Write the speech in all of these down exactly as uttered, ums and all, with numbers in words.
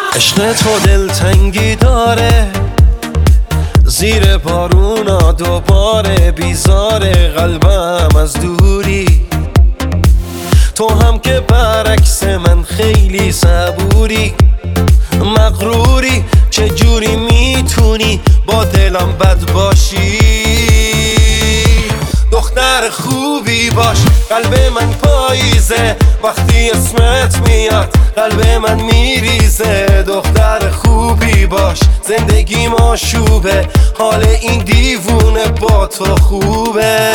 عشق تو دلتنگی داره، زیر بارونا دوباره بیزاره قلبم از دوری. تو هم که برعکس من خیلی صبوری، مغروری، چجوری میتونی با دلم بد باشی؟ دختر خوبی باش، قلب من پاییزه، وقتی اسمت میاد قلب من میریزه. دختر خوبی باش، زندگیم آشوبه، حال این دیوونه با تو خوبه.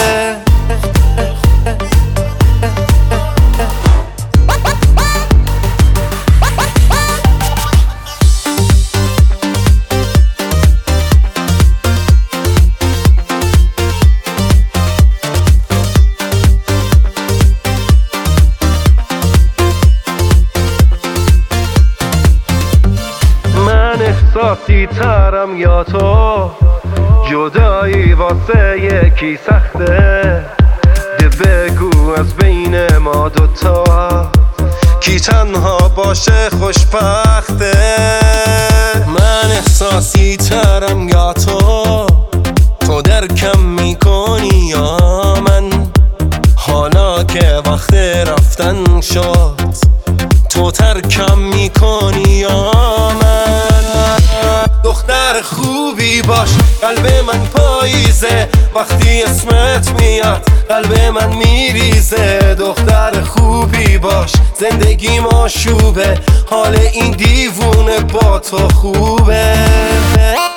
احساسی ترم یا تو، جدایی واسه یکی سخته. ده بگو از بین ما دوتا کی تنها باشه خوشبخته. من احساسی ترم یا تو، تو درکم میکنی یا من؟ حالا که وقت رفتن شد تو ترکم میکنی یا من؟ دختر خوبی باش، قلب من پاییزه، وقتی اسمت میاد قلب من میریزه. دختر خوبی باش، زندگیم آشوبه، حال این دیوونه با تو خوبه.